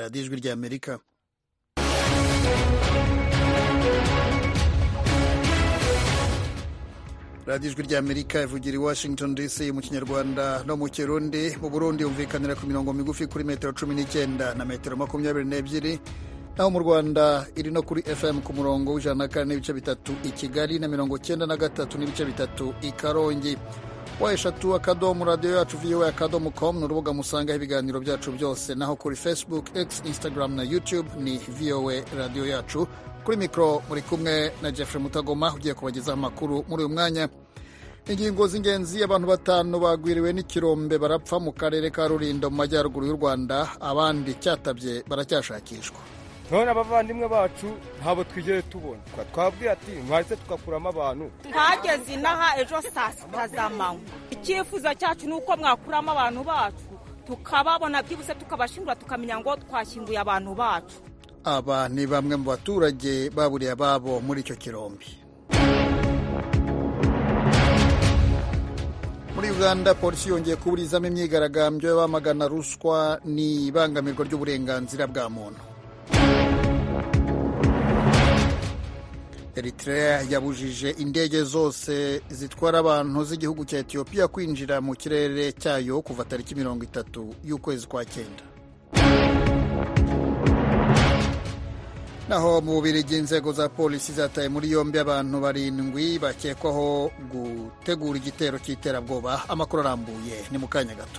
radiyo ijwi ry'Amerika. radiyo ijwi ry'Amerika ivugira i Washington DC mu kinyarwanda no mu kirundi. Mu Burundi yumvikanira ku mirongo migufi kuri metero 19 na metero 22, naho mu Rwanda iri no kuri FM ku murongo w'104 n'ibice bitatu i Kigali na 93 n'ibice bitatu i Karongi. Eshatu akadomo radiyo yacu voa.com ni urubuga musangaho ibiganiro byacu byose, naho kuri Facebook, X, Instagram na YouTube ni VOA radiyo yacu. Kuri mikoro muri kumwe na Jeffrey Mutagoma ugiye kubagezaho amakuru muri uyu mwanya. Ingingo z'ingenzi: abantu 5 bagwiriwe n'ikirombe barapfa mu karere ka Rulindo mu majyaruguru y'u Rwanda, abandi cyatabye baracyashakishwa. None abavandimwe bacu ntabo twigere tubona, twabwiye ati mwaretse tugakuramo abantu. Twageze inaha ejo saa 6 z'amanywa. Icyifuzo cyacu ni uko mwakuramo abantu bacu tukababona byibuse, tukabashingura, tukamenya ngo twashyinguye abantu bacu. Aba ni bamwe mu baturage baburiye ababo muri icyo kirombe. Muri Uganda, polisi yongeye kuburizamo imyigaragambyo y'abamagana ruswa n'ibangamirwa ry'uburenganzira bwa muntu. Eritrea yabujije indege zose zitwara abantu z'igihugu cya Ethiopia kwinjira mu kirere cyayo kuva tariki 30 y'ukwezi kwa 9. Naho mu Bubiligi, inzego za polisi zataye muri yombi abantu 7 bakekwaho gutegura igitero cy'iterabwoba. Amakuru arambuye ni mu kanya gato.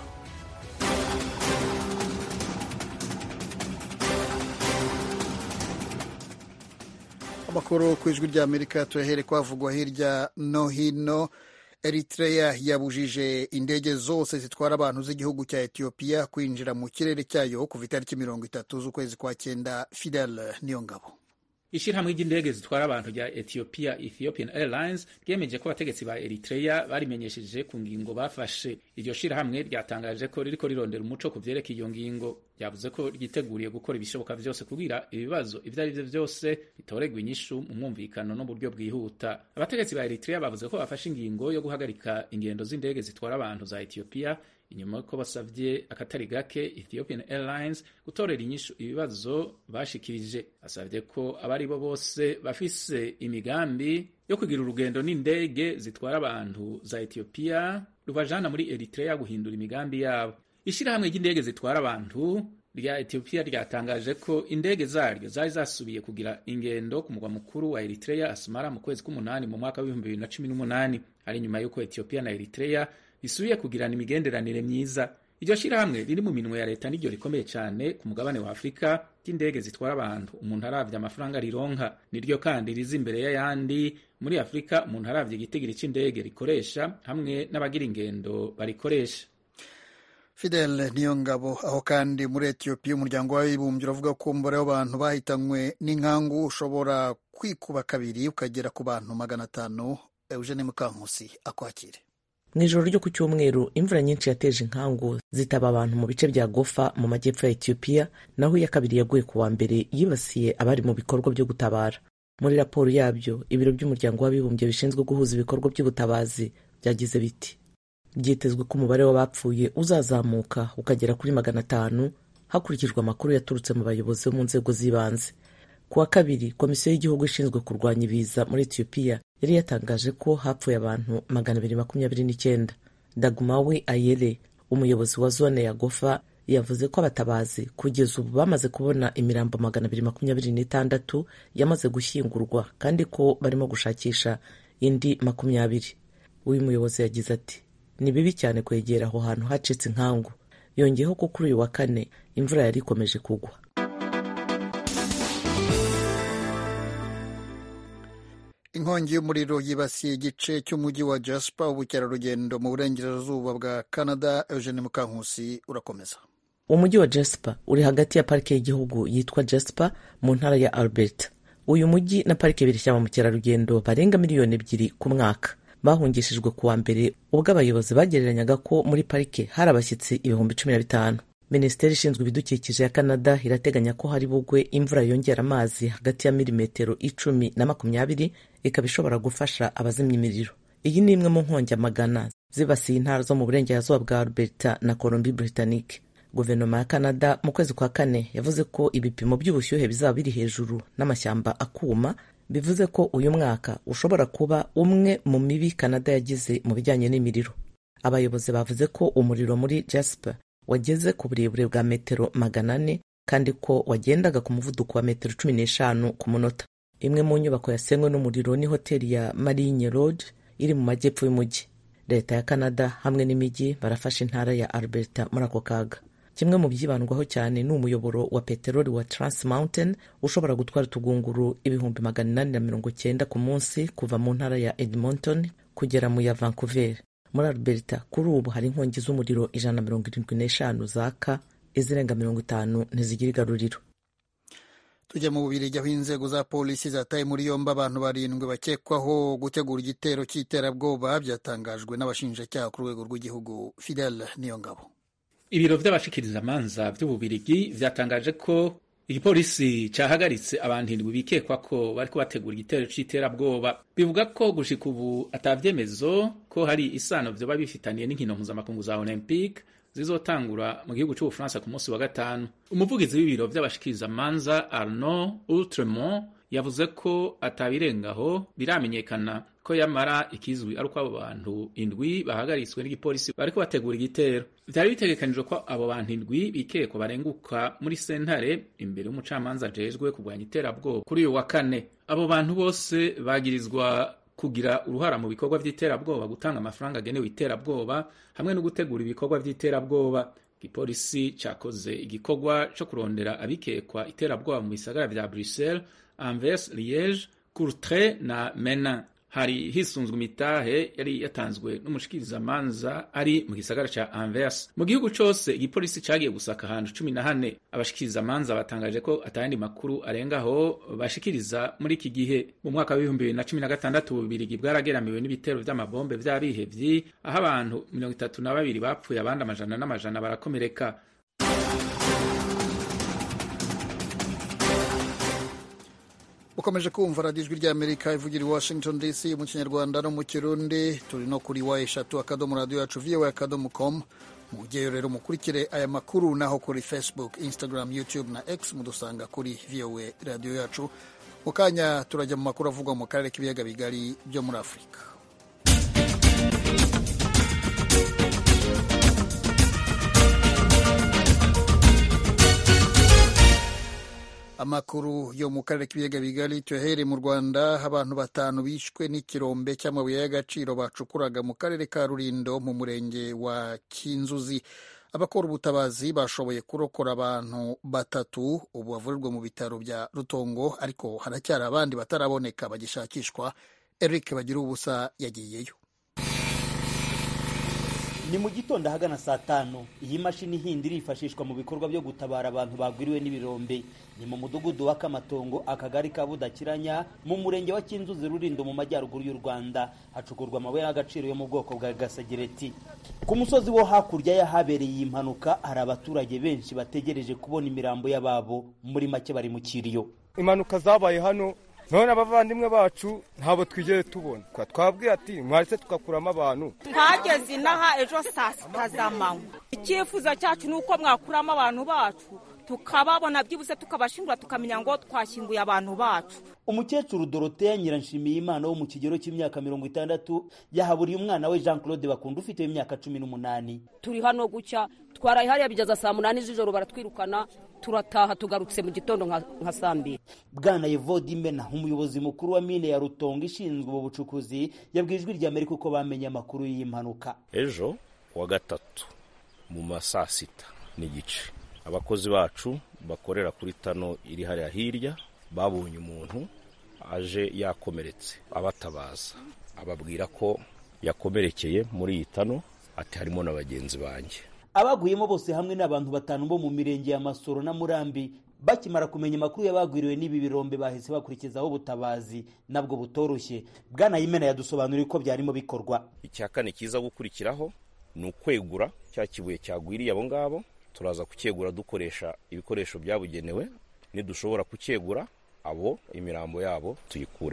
Amakuru ku ijwi ry'Amerika tuyahere kwavugwa hirya no hino. Eritrea yabujije indege zose zitwara abantu z'igihugu cya Ethiopia kwinjira mu kirere cyayo kuva itariki 30 z'ukwezi kwa 9. Fidel Niyongabo. Ishirahamwe ry'indege zitwara abantu rya Ethiopian Airlines ryemeje ko abategetsi ba Eritrea barimenyesheje ku ngingo bafashe. Iryo shirahamwe ryatangaje ko ririko rirondera umuco ku vyerekeye iyo ngingo. Yavuze ko ryiteguriye gukora ibishoboka byose kugira ibibazo ivyo ari byo byose bitoregwa inyishu mu mwumvikano no buryo bwihuta. Abategetsi ba Eritrea bavuze ko bafashe ingingo yo guhagarika ingendo z'indege zitwara abantu za Ethiopia inyuma ko basavye akatari gake Ethiopian Airlines gutorera inyishu ibibazo bashikirije. Asavye ko abari bo bose bafise imigambi yo kugira urugendo n'indege zitwara abantu za Ethiopia rubajana muri Eritrea guhindura imigambi yabo. Ishirahamwe ry'indege zitwara abantu rya Ethiopia ryatangaje ko indege zaryo zari zasubiye kugira ingendo ku mugwa mukuru wa Eritrea Asmara mu kwezi k'umunani mu mwaka wa 2018, ari nyuma yuko Ethiopia na Eritrea bisubiye kugirana imigenderanire myiza. Iryo shirahamwe riri mu minwe ya leta niryo rikomeye cyane ku mugabane wa Afrika ry'indege zitwara abantu umuntu aravye amafaranga rironka. Niryo kandi rizi imbere y'ayandi muri Afrika umuntu aravye igitigiri c'indege rikoresha hamwe n'abagira ingendo barikoresha. Fidel Niyongabo. Aho kandi muri Ethiopia umuryango w'abibumbye uravuga ko umubare w'abantu bahitanywe n'inkangu ushobora kwikuba kabiri ukagera ku bantu 500. Eugene Mukankusi akwakire. Mw'ijoro ryo ku cyumweru imvura nyinshi yateje inkangu zitaba abantu mu bice bya Gofa mu majyepfo ya Ethiopia, naho iya kabiri yaguye ku wa mbere yibasiye abari mu bikorwa byo gutabara. Muri raporo yabyo, ibiro by'umuryango w'abibumbye bishinzwe guhuza ibikorwa by'ubutabazi byagize biti byitezwe ko umubare w'abapfuye uzazamuka ukagera kuri 500 hakurikijwe amakuru yaturutse mu bayobozi bo mu nzego z'ibanze. Ku wa kabiri, komisiyo y'igihugu ishinzwe kurwanya ibiza muri Ethiopia yari yatangaje ko hapfuye abantu 229. Dagumawi Ayele, umuyobozi wa zone ya Gofa, yavuze ko abatabazi kugeza ubu bamaze kubona imirambo 226 yamaze gushyingurwa kandi ko barimo gushakisha indi 20. Uyu muyobozi yagize ati ni bibi cyane kwegera aho hantu hacitse inkangu. Yongeyeho ko kuri uyu wa kane imvura yari ikomeje kugwa. Inkongi y'umuriro yibasiye igice cy'umujyi wa Jasper, ubukerarugendo mu burengerazuba bwa Canada. Eugene Mukankusi urakomeza. Umujyi wa Jasper uri hagati ya parike y'igihugu yitwa Jasper mu ntara ya Alberta. Uyu mujyi na parike birishya ba mukerarugendo barenga 2 miliyoni ku mwaka. Bahungishijwe ku wa mbere ubwo abayobozi bagereranyaga ko muri parike hari abashyitsi 15,000. Minisiteri ishinzwe ibidukikije ya Canada irateganya ko hari bugwe imvura yongera amazi hagati ya milimetero 10 na 20 ikaba ishobora gufasha abazimya imiriro. Iyi ni imwe mu nkongi amagana zibasiye intara zo mu burengerazuba bwa Alberta na Colombie-Britannique. Guverinoma ya Canada mu kwezi kwa kane yavuze ko ibipimo by'ubushyuhe bizaba biri hejuru n'amashyamba akuma, bivuze ko uyu mwaka ushobora kuba umwe mu mibi Canada yagize mu bijyanye n'imiriro. Abayobozi bavuze ko umuriro muri Jasper wageze ku burebure bwa metero 400 kandi ko wagendaga ku muvuduko wa metero 15 ku munota. Imwe mu nyubako yasenywe n'umuriro ni hoteli ya Marine Road iri mu majyepfo y'umujyi. Leta ya Canada hamwe n'imijyi barafashe intara ya Alberta muri ako kaga. Kimwe mu byibandwaho cyane ni umuyoboro wa peteroli wa Trans Mountain ushobora gutwara utugunguru 890 ku munsi kuva mu ntara ya Edmonton kugera mu ya Vancouver. Muri Alberta kuri ubu hari inkongi z'umuriro 175 zaka, izirenga 50 ntizigira igaruriro. Tujya mu Bubiligi aho inzego za polisi zataye muri yombi abantu 7 bakekwaho gutegura igitero cy'iterabwoba, byatangajwe n'abashinjacyaha ku rwego rw'igihugu. Fidel Niyongabo. Ibiro vy'abashikirizamanza vy'Ububiligi vyatangaje ko igipolisi cyahagaritse abantu 7 bikekwa ko bariko bategura igitero c'iterabwoba. Bivuga ko gushika ubu atavyemezo ko hari isano vyoba bifitaniye n'inkino mpuzamakungu za Olympique zizotangura mu gihugu c'Ubufaransa ku munsi wa gatanu. Umuvugizi w'ibiro vy'abashikirizamanza Arnaud Outremont yavuze ko atabirengaho biramenyekana ko yamara ikizwi ari uko abo bantu 7 bahagaritswe n'igipolisi bariko bategura igitero. Vyari bitegekanijwe ko abo bantu 7 bikekwa barenguka muri sentare imbere y'umucamanza ajejwe kurwanya iterabwoba kuri uyu wa kane. Abo bantu bose bagirizwa kugira uruhara mu bikorwa vy'iterabwoba, gutanga amafaranga agenewe iterabwoba hamwe no gutegura ibikorwa vy'iterabwoba. Igipolisi cakoze igikorwa co kurondera abikekwa iterabwoba mu bisagara vya Bruxelles, Anvers, Liège, Courtrai na Menin. Hari hisunzwe imitahe yari yatanzwe n'umushikirizamanza ari mu gisagara ca Anvers. Mu gihugu cose igipolisi cagiye gusaka ahantu 14. Abashikirizamanza batangaje ko atayandi makuru arengaho bashikiriza muri iki gihe. Mu mwaka wa 2016 Ububiligi bwarageramiwe n'ibitero vy'amabombe vy'abihevyi aho abantu 32 bapfuye, abandi amajana n'amajana barakomereka. Ukomeje kumva radiyo ijwi ry'Amerika ivugira i Washington DC mu Kinyarwanda no mu Kirundi. Turi no kuri wa3.radio.voa.com. Mugeyo rero mukurikire aya makuru, naho kuri Facebook, Instagram, YouTube na X mudusanga kuri VOA radio yacu. Mukanya turajya mu makuru avugwa mu karere k'ibiyaga bigari byo muri Afurika. Amakuru yo mu karere k'ibiyaga bigari tuhere mu Rwanda. Abantu 5 bishwe n'ikirombe cy'amabuye y'agaciro bacukuraga mu karere ka Rulindo mu murenge wa Kinzuzi. Abakora ubutabazi bashoboye kurokora abantu 3 ubu bavurirwa mu bitaro bya Rutongo, ariko haracyari abandi bataraboneka bagishakishwa. Eric Bagirubusa yagiyeyo. Ni mu gitondo ahagana saa 5 iyi mashini hindi irifashishwa mu bikorwa byo gutabara abantu bagwiriwe n'ibirombe. Ni mu mudugudu wa Kamatongo, akagari ka Budakiranya, mu murenge wa Kinzuzi Rulindo mu majyaruguru y'u Rwanda. Hacukurwa amabuye y'agaciro yo mu bwoko bwa gasegereti. Ku musozi wo hakurya yahabereye iyi mpanuka hari abaturage benshi bategereje kubona imirambo y'ababo, muri make bari mu kiriyo. Impanuka zabaye hano none abavandimwe bacu ntabo twigeye tubona. Twabwiye ati mwaretse tugakuramo abantu. Twageze inaha ejo saa 6 z'amanywa. Icyifuzo cyacu nuko mwakuramo abantu bacu tukababona byibuse tukabashingura tukamenya ngo twashyinguye abantu bacu. Umukecuru Dorothea Nyiranshimiyimana wo mu kigero cy'imyaka 60 yahaburiye umwana we Jean Claude Bakunda ufite imyaka 18. Turi hano gucya twaraye hariya bigeza saa 8 z'ijoro baratwirukana, turataha tugarutse mu gitondo nka saa 2. Bwana Yevodimena umuyobozi mukuru wa mine ya Rutongo ishinzwe ubu bucukuzi yabwiye ijwi rya Amerika uko bamenye amakuru y'impanuka. Ejo wa gatatu mu masaa 6 n'igice abakozi bacu bakorera kuri tano iri hariya hirya babonye umuntu aje yakomeretse, abatabaza ababwira ko yakomerekeye muri iyi tano, ati harimo n'abagenzi banjye. Abaguyemo bose hamwe n'abantu 5 bo mu mirenge ya Masoro na Murambi. Bakimara kumenya amakuru y'abagwiriwe n'ibi birombe bahise bakurikizaho ubutabazi nabwo butoroshye. Bwana Yimena yadusobanuriye ko byarimo bikorwa. Icyakane kiza gukurikiraho ni ukwegura cya kibuye cyagwiriye abo ngabo. Turaza kucyegura dukoresha ibikoresho byabugenewe, nidushobora kucyegura abo imirambo yabo tuyikuremo.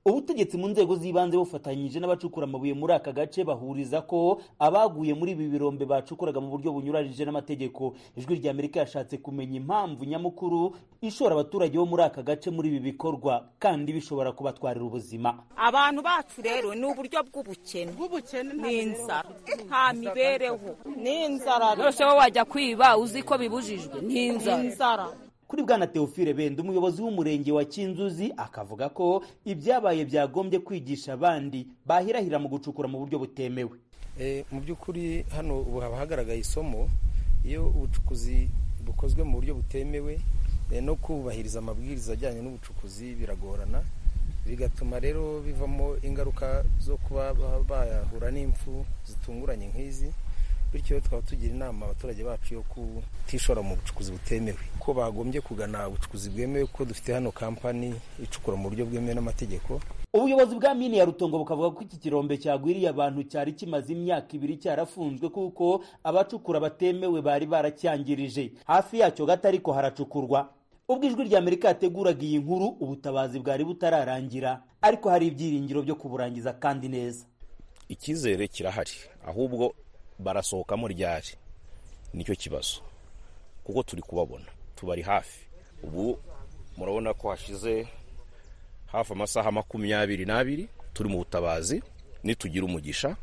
ubutegetsi mu nzego z'ibanze bufatanyije n'abacukura amabuye muri aka gace bahuriza ko abaguye muri ibi birombe bacukuraga mu buryo bunyuranyije n'amategeko. Ijwi rya Amerika yashatse kumenya impamvu nyamukuru ishora abaturage bo muri aka gace muri ibi bikorwa kandi bishobora kubatwarira ubuzima. Abantu bacu rero ni uburyo bw'ubukene n'inzara, nta mibereho n'inzara. Rwose wowe wajya kwiba uzi ko bibujijwe n'inzara. Kuri Bwana Theophile Bende, umuyobozi w'umurenge wa Kinzuzi, akavuga ko ibyabaye byagombye kwigisha abandi bahirahira mu gucukura mu buryo butemewe. Mu by'ukuri hano ubu haba hagaragaye isomo iyo ubucukuzi bukozwe mu buryo butemewe no kubahiriza amabwiriza ajyanye n'ubucukuzi biragorana, bigatuma rero bivamo ingaruka zo kuba bahura n'impfu zitunguranye nk'izi. Bityo twaba tugira inama abaturage bacu yo kutishora mu bucukuzi butemewe, ko bagombye kugana ubucukuzi bwemewe, ko dufite hano kampani icukura mu buryo bwemewe n'amategeko. Ubuyobozi bwa mine ya Rutongo bukavuga ko iki kirombe cyagwiriye abantu cyari kimaze imyaka 2 cyarafunzwe kuko abacukura batemewe bari baracyangirije. Hafi yacyo gato ariko haracukurwa. Ubwo Ijwi rya Amerika yateguraga iyi nkuru, ubutabazi bwari butararangira, ariko hari ibyiringiro byo kuburangiza kandi neza. Ikizere kirahari, ahubwo barasohokamo ryari nicyo kibazo, kuko turi kubabona tubari hafi. Ubu murabona ko hashize hafi amasaha 22 turi mu butabazi. Nitugira umugisha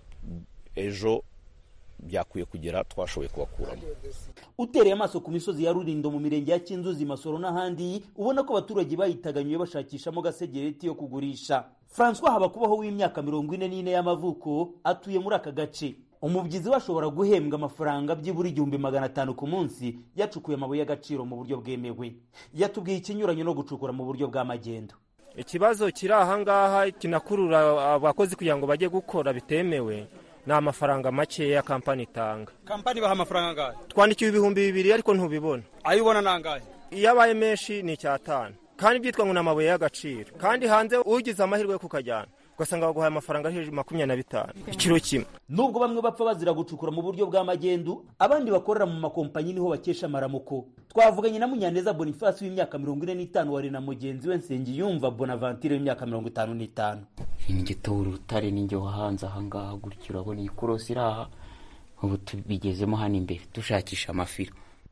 ejo byakwiye kugera twashoboye kubakuramo. Utereye amaso ku misozi ya Rulindo mu mirenge ya Kinzuzi, Masoro n'ahandi, ubona ko abaturage bayitaganyuye bashakishamo gasegereti yo kugurisha. François Habakubaho w'imyaka 44 y'amavuko atuye muri aka gace. Umubyizi washobora guhembwa amafaranga by'iburi 1500 ku munsi yacukuye amabuye y'agaciro mu buryo bwemewe. Yatubwiye ikinyuranye no gucukura mu buryo bwa magendo. Ikibazo kiri aha ngaha kinakurura abakozi kugira ngo bajye gukora bitemewe na amafaranga make ya kampani itanga. Kampani baha amafaranga ngahe? Twandikiye 2,000 ariko ntubibona. Ayibona nangahe? Iyo abaye menshi ni 5. Kandi byitwa ngo namabuye y'agaciro. Kandi hanze ugize amahirwe yo kukajyana ugasanga baguhaye amafaranga hejuru 25 ikiro kimwe. Nubwo bamwe bapfa bazira gucukura mu buryo bwa magendu, abandi bakorera mu makompanyi niho bakesha amaramuko. Twavuganye na Munyaneza Boniface w'imyaka 45 wari na mugenzi we Nsengiyumva Bonaventure w'imyaka 55. Ingitoro utare ninjye wahanze aha ngaha gutyo, urabona iyi korosi iraha, ubu tubigezemo hano imbere dushakisha amafiro.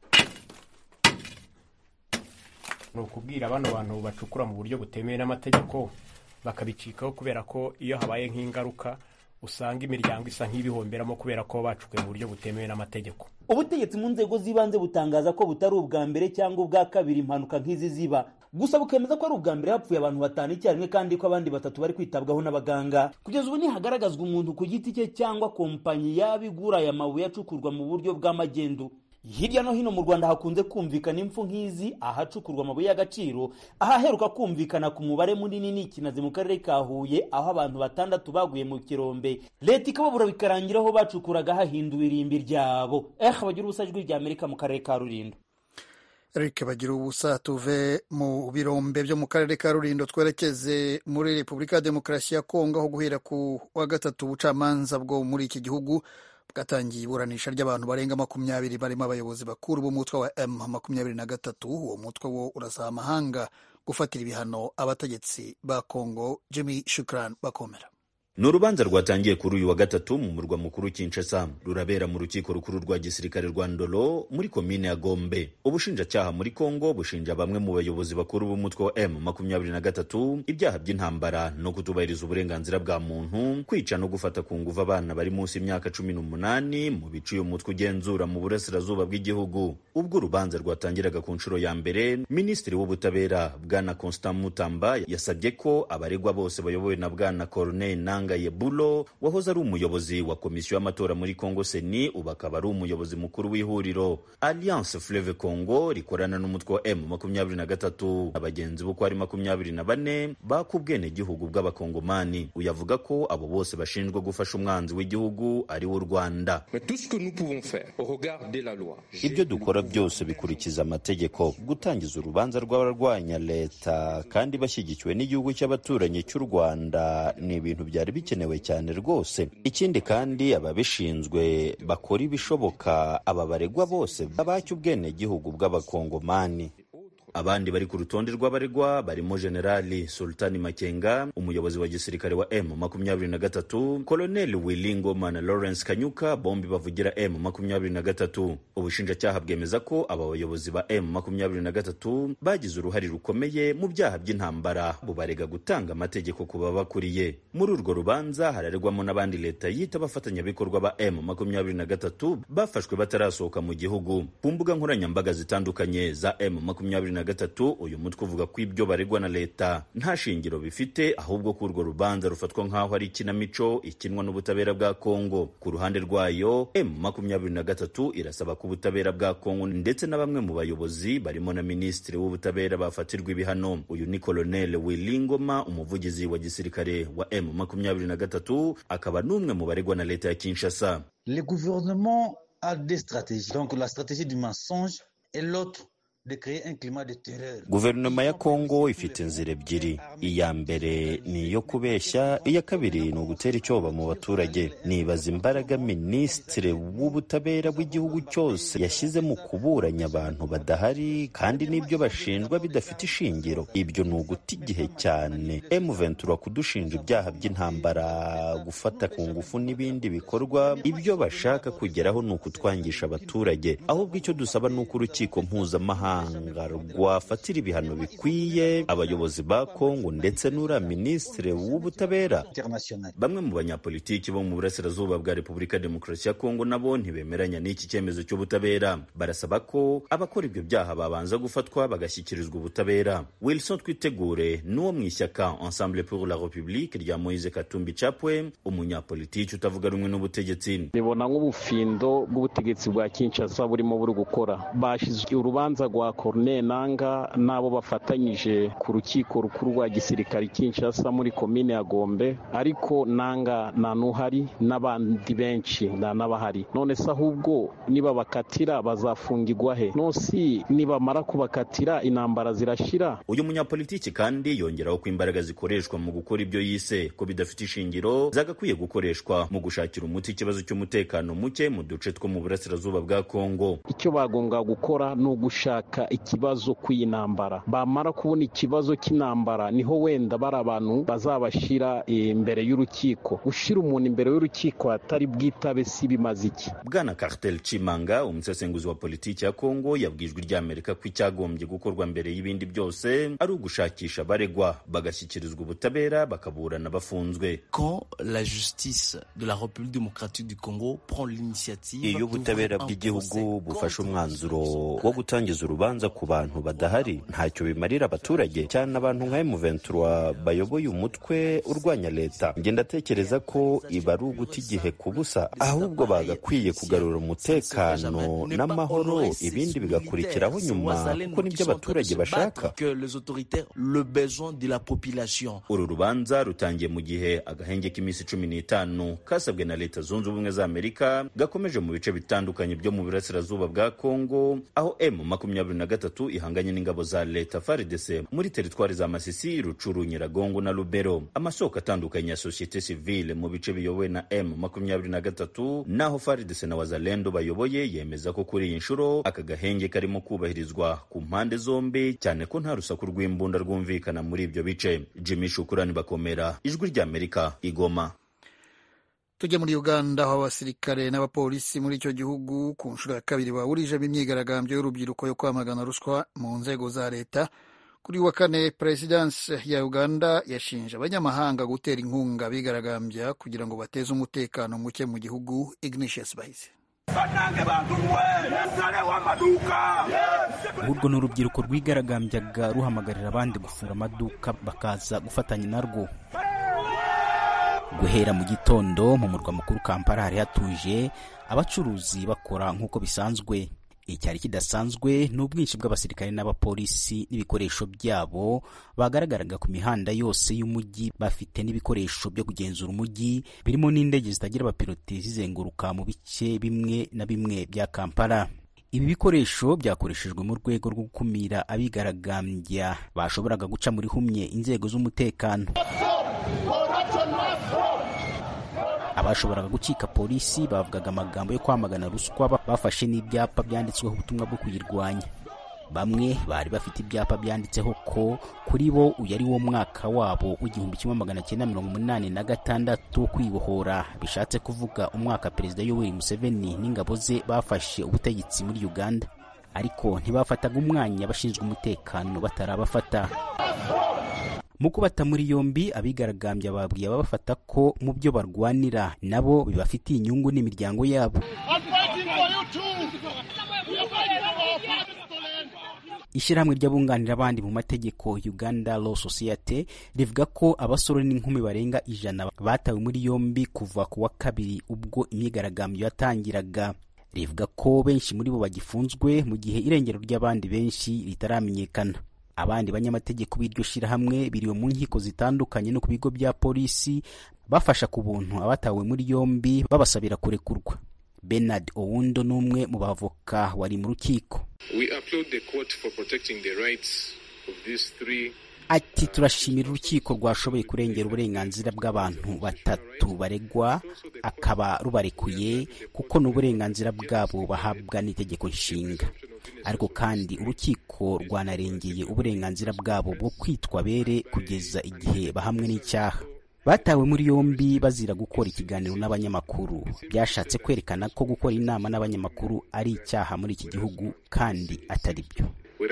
No kubwira bano bantu bacukura mu buryo butemewe n'amategeko bakabicikaho, kubera ko iyo habaye nk'ingaruka usanga imiryango isa nk'ibihomberamo kubera ko bacukuye mu buryo butemewe n'amategeko. Ubutegetsi mu nzego z'ibanze butangaza ko butari ubwa mbere cyangwa ubwa kabiri impanuka nk'izi ziba, gusa bukemeza ko ari ubwa mbere hapfuye abantu 5 icyarimwe kandi ko abandi 3 bari kwitabwaho n'abaganga. Kugeza ubu ntihagaragazwa umuntu ku giti cye cyangwa kompanyi yabigura aya mabuye acukurwa mu buryo bw'amagendu. Hirya no hino mu Rwanda hakunze kumvikana impfu nk'izi ahacukurwa amabuye y'agaciro. Ahaheruka kumvikana ku mubare munini ni Kinazi mu karere ka Huye, aho abantu 6 baguye mu kirombe. Leta ikababura bikarangiraho bacukuraga hahinduwe irimbi ryabo. Bagira ubusa Ijwi rya Amerika mu karere ka Rulindo. Eric Bagira ubusa, tuve mu birombe byo mu karere ka Rulindo twerekeze muri Repubulika ya Demokarasi ya Kongo, aho guhera ku wa 3 ubucamanza bwo muri iki gihugu bwatangiye iburanisha ry'abantu barenga 20 barimo abayobozi bakuru b'umutwe wa M23. Uwo mutwe wo urasaba amahanga gufatira ibihano abategetsi ba Kongo. Jimmy Shukran Bakomera. Ni urubanza rwatangiye kuri uyu wa 3 mu murwa mukuru Kinshasa, rurabera mu rukiko rukuru rwa gisirikare rwa Ndolo muri komine ya Gombe. Ubushinjacyaha muri Kongo bushinja bamwe mu bayobozi bakuru b'umutwe wa M23 ibyaha by'intambara no kutubahiriza uburenganzira bwa muntu, kwica no gufata ku nguvu abana bari munsi y'imyaka 18 mu bice uyu mutwe ugenzura mu burasirazuba bw'igihugu. Ubwo urubanza rwatangiraga ku nshuro ya mbere, Minisitiri w'Ubutabera Bwana Constant Mutamba yasabye ko abaregwa bose bayobowe na Bwana Corneille Yebulo wahoze ari umuyobozi wa komisiyo y'amatora muri Kongo Seni, ubu akaba ari umuyobozi mukuru w'ihuriro Alliance Fleuve Congo rikorana n'umutwe wa M23. Abagenzi bo kwari 24 bakubwene gihugu bw'abakongomani. Uyavuga ko abo bose bashinjwa gufasha umwanzi w'igihugu ari w'u Rwanda. Ibyo dukora byose bikurikiza amategeko, gutangiza urubanza rw'abarwanya leta kandi bashyigikiwe n'igihugu cy'abaturanyi cy'u Rwanda ni ibintu byari bikenewe cyane rwose. Ikindi kandi ababishinzwe bakora ibishoboka aba baregwa bose babacyubwene gihugu bw'abakongomani. Abandi bari ku rutonde rw'abaregwa barimo Generali Sultani Makenga, umuyobozi wa gisirikare wa M23, Colonel Willy Ngoma na Lawrence Kanyuka, bombi bavugira M23. Ubushinjacyaha bwemeza ko aba bayobozi ba M23 bagize uruhare rukomeye mu byaha by'intambara, bubarega gutanga amategeko ku babakuriye. Muri urwo rubanza hararegwamo n'abandi leta yita abafatanyabikorwa ba M23 bafashwe batarasohoka mu gihugu. Ku mbuga nkoranyambaga zitandukanye za M23, uyu mutwe uvuga ko ibyo baregwa na leta nta shingiro bifite, ahubwo ko urwo rubanza rufatwa nk'aho ari ikinamico ikinwa n'ubutabera bwa Kongo. Ku ruhande rwayo, M23 irasaba ko ubutabera bwa Kongo ndetse na bamwe mu bayobozi barimo na Minisitiri w'ubutabera bafatirwa ibihano. Uyu ni Colonel Willy Ngoma, umuvugizi wa gisirikare wa M23, akaba n'umwe mu baregwa na leta ya Kinshasa. Le gouvernement a des stratégies. Donc la stratégie du mensonge et l'autre de créer un climat de terreur. Guverinoma ya Kongo ifite inzira ebyiri. Iya mbere ni iyo kubeshya, iya kabiri ni ugutera icyoba mu baturage. Nibaza imbaraga Minisitiri w'ubutabera bw'igihugu cyose yashyize mu kuburanya abantu badahari kandi n'ibyo bashinjwa bidafite ishingiro. Ibyo ni uguta igihe cyane. M23 kudushinja ibyaha by'intambara, gufata ku ngufu n'ibindi bikorwa. Ibyo bashaka kugeraho ni ukutwangisha abaturage. Ahubwo icyo dusaba ni uko urukiko mpuzamahanga rwafatira ibihano bikwiye abayobozi ba Kongo ndetse n'ura Minisitiri w'ubutabera. Bamwe mu banyapolitiki bo mu burasirazuba bwa Repubulika Demokarasi ya Kongo nabo ntibemeranya n'iki cyemezo cy'ubutabera. Barasaba ko abakora ibyo byaha babanza gufatwa bagashyikirizwa ubutabera. Wilson Twitegure n'uwo mu ishyaka Ensemble pour la République rya Moise Katumbi Chapwe, umunyapolitiki utavuga rumwe n'ubutegetsi. Nibona nk'ubufindo bw'ubutegetsi bwa Kinshasa burimo buri gukora. Bashyize urubanza rwa Corneille Nangaa n'abo bafatanyije ku rukiko rukuru rwa gisirikare Kinshasa muri komine ya Gombe, ariko Nangaa nta nuhari n'abandi benshi nta n'abahari. None se ahubwo niba bakatira bazafungirwa he? Nosi nibamara kubakatira intambara zirashira. Uyu munyapolitiki kandi yongeraho ko imbaraga zikoreshwa mu gukora ibyo yise ko bidafite ishingiro zagakwiye gukoreshwa mu gushakira umuti ikibazo cy'umutekano muke mu duce two mu burasirazuba bwa Kongo. Icyo bagomba gukora ni ugushaka ikibazo kw'intambara. Bamara kubona ikibazo cy'intambara niho wenda bari abantu bazabashira imbere y'urukiko. Gushira umuntu imbere y'urukiko atari bwitabe si bimaze iki? Bwana Cartel Chimanga, umusesenguzi wa politiki ya Kongo, yabwijwe ry'Amerika ko icyagombye gukorwa mbere y'ibindi byose ari ugushakisha abaregwa bagashyikirizwa ubutabera bakaburana bafunzwe. Quand la justice de la République démocratique du Congo prend l'initiative, iyo ubutabera bw'igihugu bufashe umwanzuro wo gutangiza urubanza ku bantu badahari, ntacyo bimarira abaturage, cyane abantu nka M23 bayoboye umutwe urwanya leta. Nge ndatekereza ko iba ari uguta igihe ku busa, ahubwo bagakwiye kugarura umutekano n'amahoro, ibindi bigakurikiraho nyuma kuko nibyo abaturage bashaka. Uru rubanza rutangiye mu gihe agahenge k'iminsi 15 kasabwe na Leta Zunze Ubumwe za Amerika gakomeje mu bice bitandukanye byo mu burasirazuba bwa Kongo, aho M23 ihanganye n'ingabo za leta FARDC muri teritwari za Masisi, Rucuru, Nyiragongo na Lubero. Amasoko atandukanye ya societe civile mu bice biyobowe na M23 naho FARDC na Wazalendo bayoboye yemeza ko kuri iyi nshuro aka gahenge karimo kubahirizwa ku mpande zombi, cyane ko nta rusaku rw'imbunda rwumvikana muri ibyo bice. Jimmy Shukurani Bakomera, Ijwi ry'Amerika, Igoma. Tujye muri Uganda, aho abasirikare n'abapolisi muri icyo gihugu ku nshuro ya kabiri bahurijemo imyigaragambyo y'urubyiruko yo kwamagana ruswa mu nzego za leta. Kuri wa kane, Perezidansi ya Uganda yashinje abanyamahanga gutera inkunga bigaragambya kugira ngo bateze umutekano muke mu gihugu. Ignatius Bahizi. Urwo ni urubyiruko rwigaragambyaga ruhamagarira abandi gufunga amaduka bakaza gufatanya narwo. Guhera mu gitondo mu murwa mukuru Kampala hari hatuje, abacuruzi bakora nk'uko bisanzwe. Icyari kidasanzwe n'ubwinshi bw'abasirikare n'abapolisi n'ibikoresho byabo bagaragaraga ku mihanda yose y'umujyi, bafite n'ibikoresho byo kugenzura umujyi birimo n'indege zitagira abapilote zizenguruka mu bice bimwe na bimwe bya Kampala. Ibi bikoresho byakoreshejwe mu rwego rwo gukumira abigaragambya bashoboraga guca muri humye inzego z'umutekano. Abashoboraga gucika polisi bavugaga amagambo yo kwamagana ruswa, bafashe n'ibyapa byanditsweho ubutumwa bwo kuyirwanya. bamwe bari bafite ibyapa byanditseho ko kuri bo uyu ari wo mwaka wabo w'1986 kwibohora, bishatse kuvuga umwaka Perezida Yoweri Museveni n'ingabo ze bafashe ubutegetsi muri Uganda, ariko ntibafataga umwanya bashinzwe umutekano batarabafata. Mu kubata muri yombi, abigaragambya babwiye ababafata ko mu byo barwanira nabo bibafitiye inyungu n'imiryango yabo. Ishyirahamwe ry'abunganira abandi mu mategeko Uganda Law Society rivuga ko abasore n'inkumi barenga 100 batawe muri yombi kuva ku wa kabiri ubwo imyigaragambyo yatangiraga. Rivuga ko benshi muri bo bagifunzwe mu gihe irengero ry'abandi benshi ritaramenyekana. Abandi banyamategeko b'iryo shyirahamwe biriwe mu nkiko zitandukanye no ku bigo bya polisi bafasha ku buntu abatawe muri yombi babasabira kurekurwa. Bernard Owundo n'umwe mu bavoka wari mu rukiko. Ati turashimira urukiko rwashoboye kurengera uburenganzira bw'abantu batatu baregwa akaba rubarekuye kuko n'uburenganzira bwabo bahabwa n'itegeko nshinga, ariko kandi urukiko rwanarengeye uburenganzira bwabo bwo kwitwa bere kugeza igihe bahamwe n'icyaha. Batawe muri yombi bazira gukora ikiganiro n'abanyamakuru. Byashatse kwerekana ko gukora inama n'abanyamakuru ari icyaha muri iki gihugu kandi atari byo.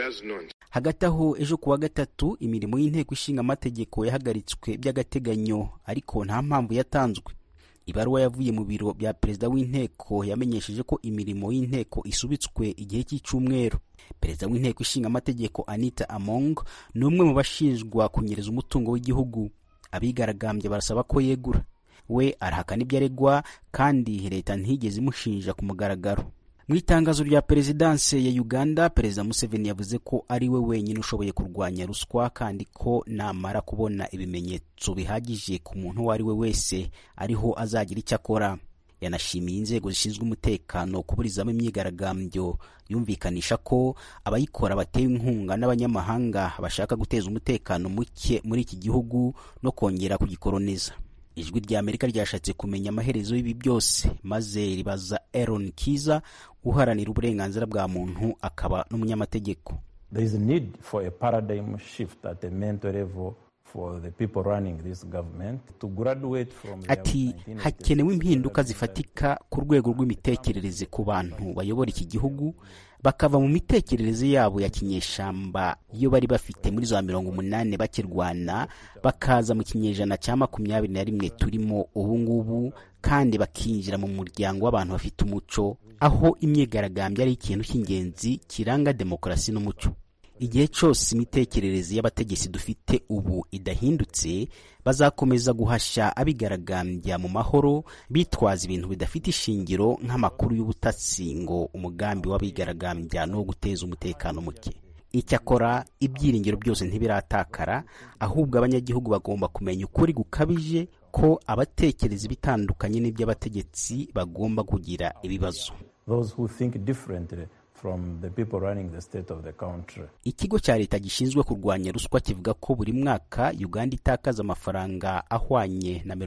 Hagati aho ejo kuwa gatatu imirimo y'inteko ishinga amategeko yahagaritswe by'agateganyo, ariko nta mpamvu yatanzwe. Ibaruwa yavuye mu biro bya perezida w'inteko yamenyesheje ko imirimo y'inteko isubitswe igihe cy'icyumweru. Perezida w'inteko ishinga amategeko Anita Among ni umwe mu bashinjwa kunyereza umutungo w'igihugu. Abigaragambye barasaba ko yegura. We arahakana ibyo aregwa kandi leta ntigeze imushinja ku mugaragaro. Mu itangazo rya perezidanse ya Uganda, Perezida Museveni yavuze ko ari we wenyine ushoboye kurwanya ruswa kandi ko namara kubona ibimenyetso bihagije ku muntu uwo ari we wese ariho azagira icyo akora. Yanashimiye inzego zishinzwe umutekano kuburizamo imyigaragambyo, yumvikanisha ko abayikora batewe inkunga n'abanyamahanga bashaka guteza umutekano muke muri iki gihugu no kongera kugikoloniza. Ijwi rya Amerika ryashatse kumenya amaherezo y'ibi byose, maze ribaza Aaron Kiza uharanira uburenganzira bwa muntu akaba n'umunyamategeko. There is a need for a paradigm shift at a mental level for the people running this government to graduate from. Ati hakenewe impinduka zifatika ku rwego rw'imitekerereze ku bantu bayobora iki gihugu, bakava mu mitekerereze yabo ya kinyeshamba iyo bari bafite muri za 80 bakirwana, bakaza mu kinyejana cya 21 turimo ubu ngubu, kandi bakinjira mu muryango w'abantu bafite umuco, aho imyigaragambyo ari ikintu cy'ingenzi kiranga demokarasi n'umuco. Igihe cyose imitekerereze y'abategetsi dufite ubu idahindutse, bazakomeza guhasha abigaragambya mu mahoro bitwaza ibintu bidafite ishingiro nk'amakuru y'ubutasi ngo umugambi w'abigaragambya no guteza umutekano muke. Icyakora ibyiringiro byose ntibiratakara, ahubwo abanyagihugu bagomba kumenya ukuri gukabije ko abatekereza bitandukanye n'iby'abategetsi bagomba kugira ibibazo. Those who think differently from the people running the state of the country. Ikigo cya leta gishinzwe kurwanya ruswa kivuga ko buri mwaka Uganda itakaza amafaranga ahwanye na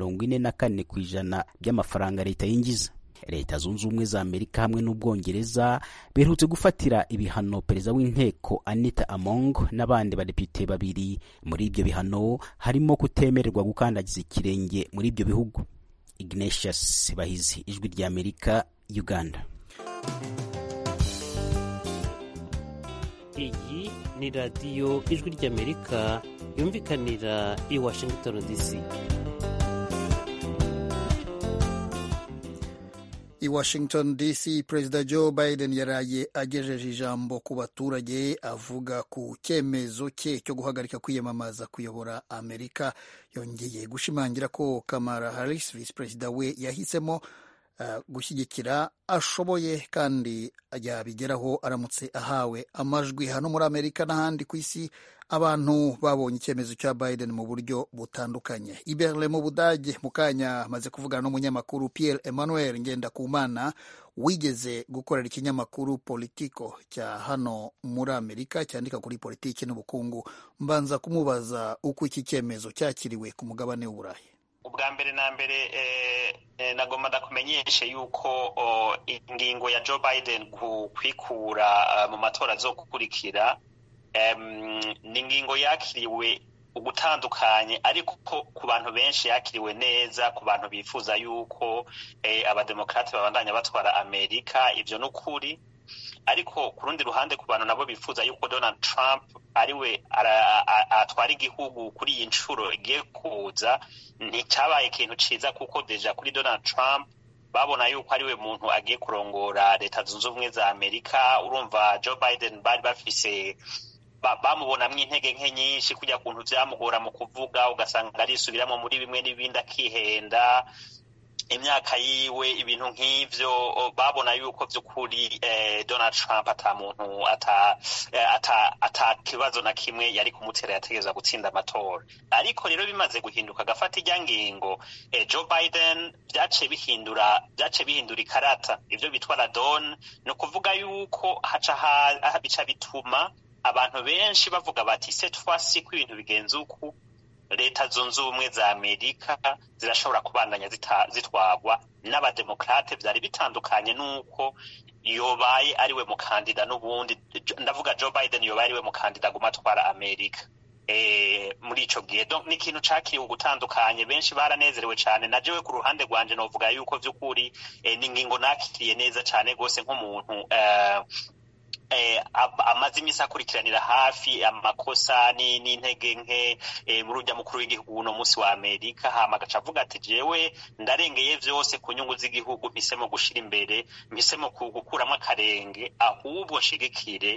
44% by'amafaranga leta yinjiza. Leta zunze ubumwe za Amerika hamwe n'Ubwongereza berutse gufatira ibihano perezida w'inteko Anita Among n'abandi badepite babiri. Muri ibyo bihano harimo kutemererwa gukandagiza ikirenge muri ibyo bihugu. Ignatius Bahizi, Ijwi rya Amerika, Uganda. Iyi ni radiyo Ijwi ry'Amerika yumvikanira i Washington DC. I Washington DC, Perezida Joe Biden yaraye agejeje ijambo ku baturage avuga ku cyemezo cye cyo guhagarika kwiyamamaza kuyobora Amerika. Yongeye gushimangira ko Kamala Harris, Vice Perezida we, yahisemo gushyigikira ashoboye kandi yabigeraho aramutse ahawe amajwi. Hano muri Amerika n'ahandi ku isi abantu babonye icyemezo cya Biden mu buryo butandukanye. I Berlin mu Budage mu kanya maze kuvugana n'umunyamakuru Pierre Emmanuel Ngendakumana wigeze gukorera ikinyamakuru Politico cya hano muri Amerika cyandika kuri politiki n'ubukungu. Mbanza kumubaza uko iki cyemezo cyakiriwe ku mugabane w'Uburayi. ubwa mbere na mbere nagomba ndakumenyeshe yuko ingingo ya Joe Biden kwikura mu matora azokurikira ni ingingo yakiriwe ugutandukanye, ariko ku bantu benshi yakiriwe neza, ku bantu bifuza yuko abademokrate babandanya batwara Amerika, ivyo n'ukuri. Ariko ku rundi ruhande ku bantu nabo bifuza yuko Donald Trump ariwe atwara igihugu kuri iyi nshuro igiye kuza, nticabaye ikintu ciza, kuko deja kuri Donald Trump babona yuko ariwe muntu agiye kurongora leta zunze ubumwe za Amerika. Urumva Joe Biden bari bafise bamubonamwo intege nke nyinshi, kujya kuntu vyamugora mu kuvuga, ugasanga arisubiramo muri bimwe n'ibindi akihenda, imyaka yiwe, ibintu nk'ivyo. Babona yuko vy'ukuri Donald Trump ata muntu ata kibazo na kimwe yari kumutera, yategeza gutsinda amatora. Ariko rero bimaze guhinduka agafata irya ngingo, Joe Biden vyace bihindura ikarata, ivyo bitwa radon. Ni ukuvuga yuko bica bituma abantu benshi bavuga bati cette fois-ci ko ibintu bigenze uku, leta zunze ubumwe za Amerika zirashobora kubandanya zitwagwa n'abademokrate. Vyari bitandukanye nuko yobaye ariwe mukandida n'ubundi, ndavuga Joe Biden yobaye ariwe mukandida guma atwara Amerika muri ico gihe. Donc ni ikintu cakiriwe ugutandukanye, benshi baranezerewe cane. Na jewe ku ruhande rwanje novuga yuko vy'ukuri ni ingingo nakiriye neza cane gose, nk'umuntu amaze imisi akurikiranira hafi amakosa n'intege nke muri urya mukuru w'igihugu uno musi wa Amerika. Hama agaca avuga ati jewe ndarengeye vyose ku nyungu z'igihugu, mpisemo gushira imbere, mpisemo gukuramwo akarenge, ahubwo nshigikire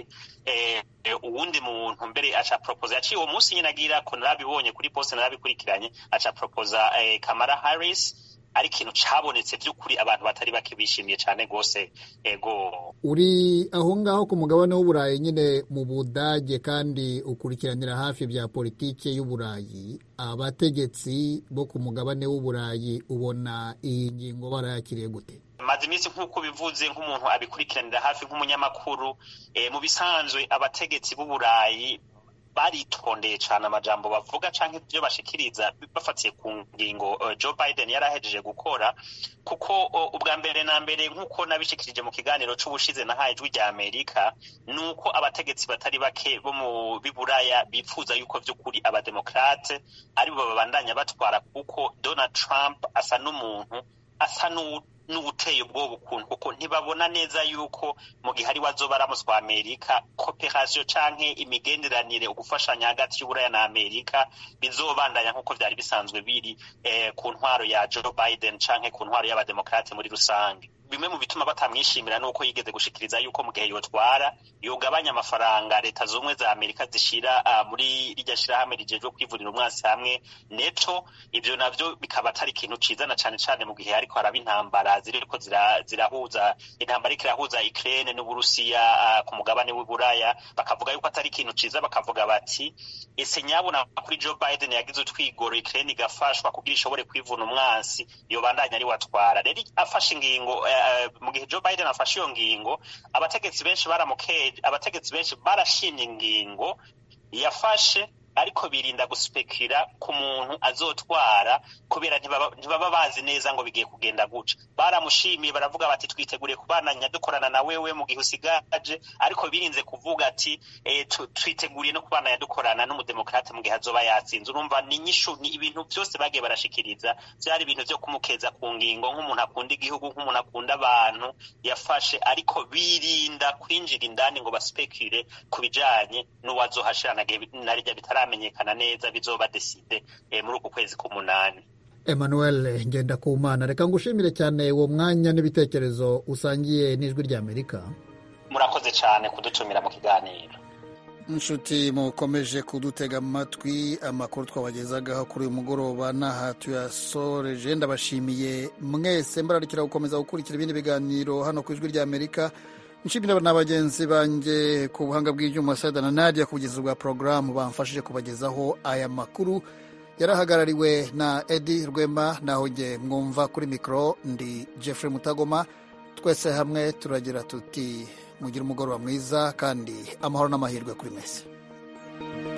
uwundi muntu. Mbere aca propose, yaciye uwo musi nyene agira ko narabibonye kuri poste, narabikurikiranye, aca propose Kamala Harris. Ari ikintu cabonetse vy'ukuri abantu batari bakibishimiye cane gose. Ego, uri aho ngaho ku mugabane w'Uburayi nyine mu Budage, kandi ukurikiranira hafi vya politike y'Uburayi. Abategetsi bo ku mugabane w'Uburayi ubona iyi ngingo barayakiriye gute? Maze imisi nk'uko bivuze, nk'umuntu abikurikiranira hafi, nk'umunyamakuru, mu bisanzwe abategetsi b'Uburayi baritondeye cane amajambo bavuga canke ivyo bashikiriza, bafatiye ku ngingo Joe Biden yarahejeje gukora. Kuko ubwa mbere na mbere, nk'uko nabishikirije mu kiganiro c'ubushize nahaye ijwi rya Amerika, nuko abategetsi batari bake bo mu biburaya bifuza yuko vy'ukuri abademokrate aribo babandanya batwara, kuko Donald Trump asa n'umuntu asa n'ubuteye ubwoba ukuntu, kuko ntibabona neza yuko mu gihe ari wazoba aramuswa Amerika, cooperation canke imigenderanire, ugufashanya hagati y'Uburaya na Amerika bizobandanya nk'uko vyari bisanzwe biri ku ntwaro ya Joe Biden canke ku ntwaro y'abademokrate muri rusange. Bimwe mu bituma batamwishimira nuko yigeze gushikiriza yuko mu gihe yotwara yogabanya amafaranga leta zumwe za Amerika zishira muri irya shirahamwe rijejwe kwivurira umwasi hamwe NATO. Ivyo navyo bikaba atari ikintu cizana cane cane mu gihe ariko haraba intambara ziriko zirahuza, intambara ikirahuza Ukraine n'Uburusiya ku mugabane w'Uburaya. Bakavuga yuko atari ikintu ciza, bakavuga bati ese nyabona kuri Joe Biden yagize utwigoro Ukraine igafashwa kugira ishobore kwivuna umwasi, yobandanya ari watwara. Rero afashe ingingo mu gihe Joe Biden afashe iyo ngingo, abategetsi benshi baramukeje, abategetsi benshi barashimye ingingo yafashe, ariko birinda guspekira ku muntu azotwara, kubera ntibaba bazi neza ngo bigiye kugenda guca. Baramushimiye, baravuga bati twiteguriye kubandanya dukorana na wewe mu gihe usigaje, ariko birinze kuvuga ati twiteguriye no kubandanya dukorana n'umudemokrate mu gihe azoba yatsinze. Urumva ni nyishu, ni ibintu byose bagiye barashikiriza, byari ibintu vyo kumukeza ku ngingo, nk'umuntu akunda igihugu, nk'umuntu akunda abantu yafashe, ariko birinda kwinjira indani ngo baspekire ku bijanye n'uwazohashirana narijya bitaramenyekana neza bizoba decide muri uku kwezi k'umunani. Emmanuel Ngendakumana, reka ngushimire cyane uwo mwanya n'ibitekerezo usangiye n'ijwi rya Amerika. Murakoze cyane kudutumira mu kiganiro. Inshuti mukomeje kudutega amatwi, amakuru twabagezagaho kuri uyu mugoroba n'aha tuyasoreje. Ndabashimiye mwese, mbararikira gukomeza gukurikira ibindi biganiro hano ku ijwi rya Amerika. Nshimira n'abagenzi banjye ku buhanga bw'ibyuma, Sada na Nadia kugeza bwa programu bamfashije kubagezaho aya makuru. Yarahagarariwe na Eddie Rwema, naho nge mwumva kuri mikro ndi Jeffrey Mutagoma. Twese hamwe turagira tuti mugire umugoroba mwiza kandi amahoro n'amahirwe kuri mwese.